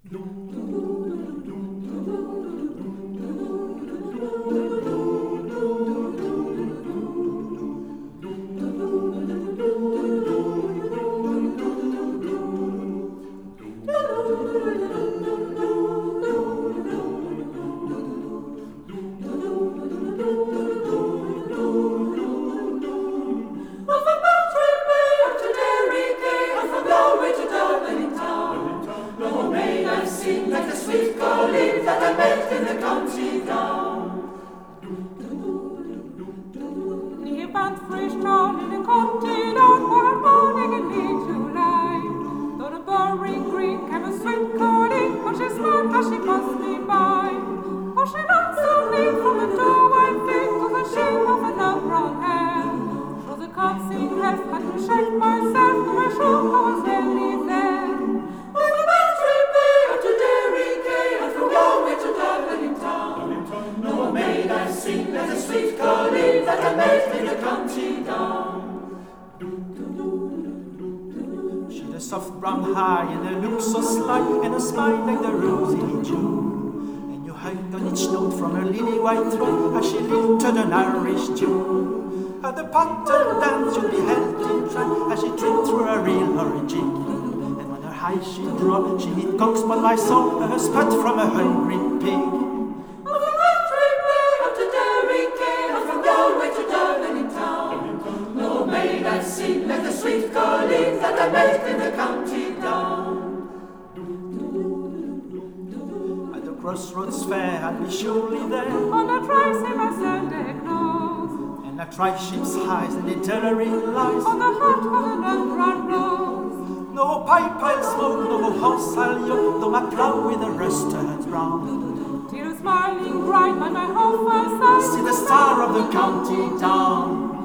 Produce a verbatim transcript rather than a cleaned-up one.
Like the sweet Colleen that I met in the county down. Ni band frisch down in the county down, one morning in mid-July. Though the burying green came a sweet Colleen, but she smiled as she passed me by. For she looked so neat from the doorway feet to the shape of her dark brown hair. So the coaxing left had to shake myself to make sure I was really there. Sing like a sweet Colleen that I met in the county down. She'd a soft brown hair and a look so sly and a smile like the rosy June. And you heard on each note from her lily white throat as she lifted an Irish tune. At the pattern dance you'd be held in track as she tripped through a real origin. And when her high she drew, she hit cocks but my soul a spat from a hungry pig. I sing like the sweet Colleen that I met in the county down. At the crossroads fair I'd be surely there. On a tricycle a Sunday close. And I try ships highs and itinerary lies. On the heart of an underground rose. No pipe I'll smoke, no horse I'll yoke, though my plough with a rust turns brown. Till smiling bright by my home first sight. See the star of the county down.